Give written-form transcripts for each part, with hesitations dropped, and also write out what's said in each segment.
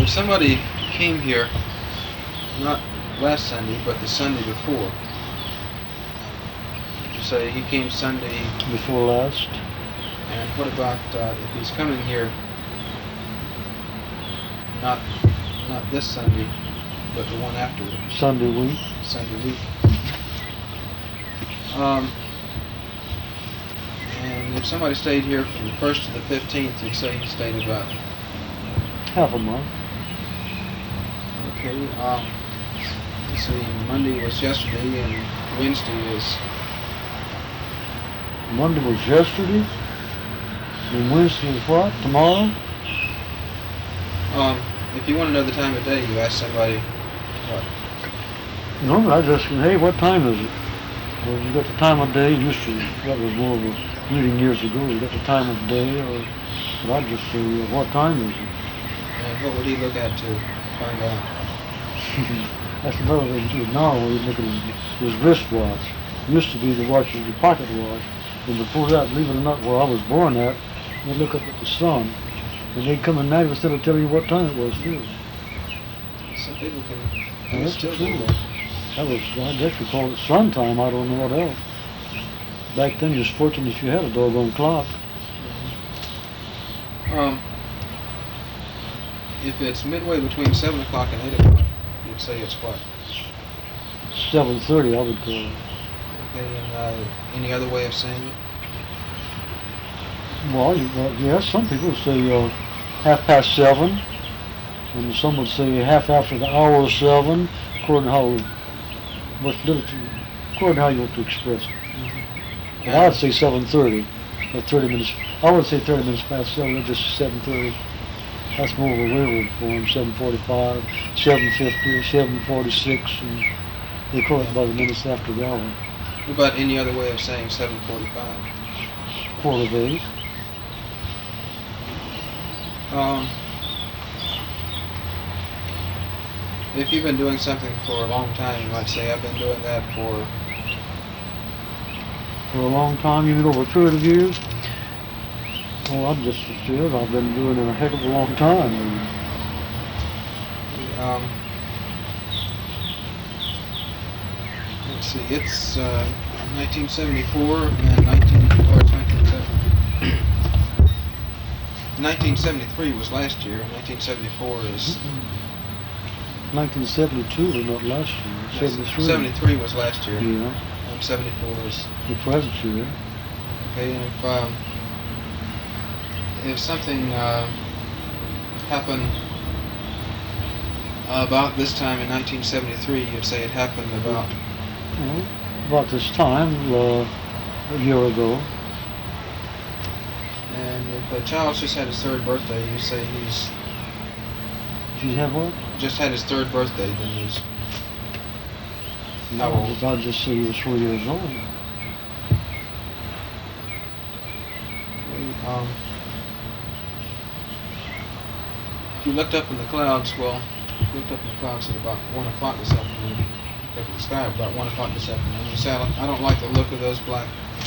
if somebody came here, not last Sunday, but the Sunday before, you say he came Sunday before last. And what about if he's coming here not this Sunday, but the one afterwards? Sunday week. Sunday week. And if somebody stayed here from the 1st to the 15th, you'd say he stayed about half a month. Okay. Let's see. Monday was yesterday, and Wednesday is. Monday was yesterday. And Wednesday is what? Tomorrow? If you want to know the time of day, you ask somebody what? No, I just say, hey, what time is it? Well, you got the time of day. Used to, that was more of a reading years ago. You got the time of day, but I just say, what time is it? And what would he look at to find out? That's another thing too. Now he's looking at his wristwatch. Used to be the watch was the pocket watch. And before that, believe it or not, where I was born at, they'd look up at the sun. And they'd come at night instead of telling you what time it was too. Some people can still do that. That was, I guess we called it sun time, I don't know what else. Back then you was fortunate if you had a doggone clock. If it's midway between 7 o'clock and 8 o'clock, you'd say it's what? 7:30, I would call it. Okay, and any other way of saying it? Well, yes, some people say 7:30, and some would say half after the hour of 7, according to how much literature, according to how you want to express it. But I'd say 7:30, or 30 minutes. I would say 30 minutes past 7, or just 7:30. That's more of a railroad form. 7:45, 7:50, 7:46, and they call it by the minutes after the hour. What about any other way of saying 7:45? 4:08. If you've been doing something for a long time, you might say, I've been doing that for a long time, you mean over a period of years? Well, I'm just as good. I've been doing it a heck of a long time. Let's see, it's 1974 and 1973 was last year. 1974 is. 1972 was not last year. 73. 73 was last year. Yeah. 74 is the present year. Okay, and if something happened about this time in 1973, you'd say it happened about. Well, about this time, a year ago. And if a child's just had his 3rd birthday, you say he's. Did you have what? Just had his 3rd birthday, then he's. How old? I'd just say he was 4 years old. If you looked up in the clouds, at about 1 o'clock this afternoon. Looked up at the sky at about 1 o'clock this afternoon. You said, I don't like the look of those black.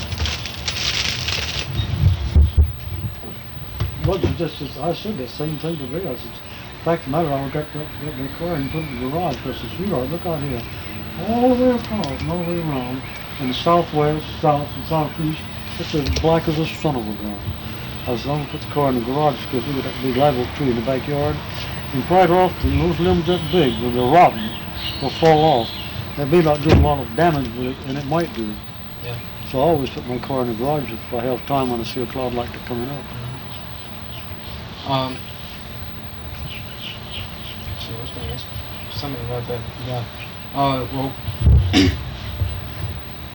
Well, I said the same thing today. I said, fact of the matter, I got my car and put it in the garage because I said, sweetheart, look out here. All the way across and all the way around. In the southwest, south, and southeast, it's as black as a son of a gun. I was going to put the car in the garage because we got that big live oak tree in the backyard. And quite often, those limbs that big, when they're rotten, will fall off. They'd be like doing a lot of damage with it, and it might do. Yeah. So I always put my car in the garage if I have time when I see a cloud like that coming up. She was going to ask something about that. Yeah. Well,